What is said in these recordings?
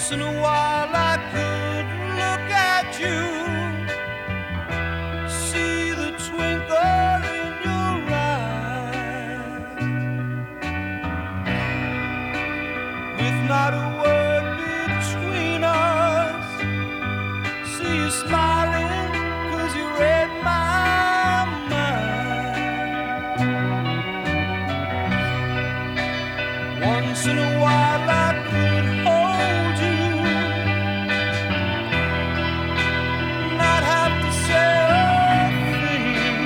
Once in a while I could look at you, see the twinkle in your eyes, with not a word between us. See you smiling 'cause you read my mind. Once in a while I could hold you, not have to say a thing.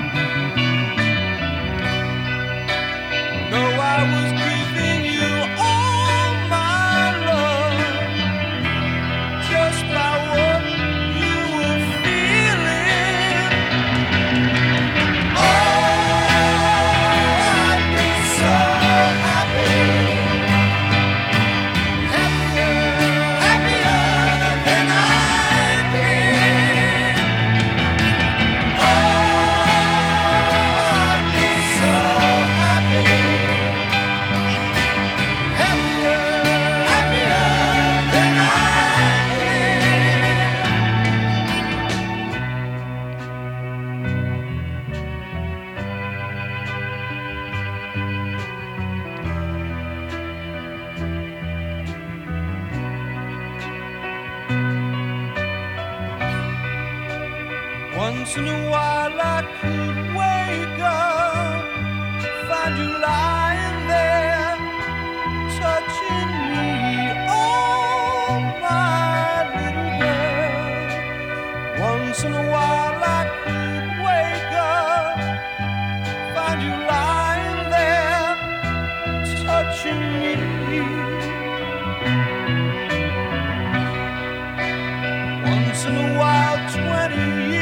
No, I was giving you all my love, just by what you were feeling. Oh, I'd be so happy, happier than I've been. Oh, I'd be so happy, happier than I've been. Once in a while I could wake up, find you lying there, touching me, oh my little girl. Once in a while I could wake up, find you lying there, touching me. Once in a while, 20 years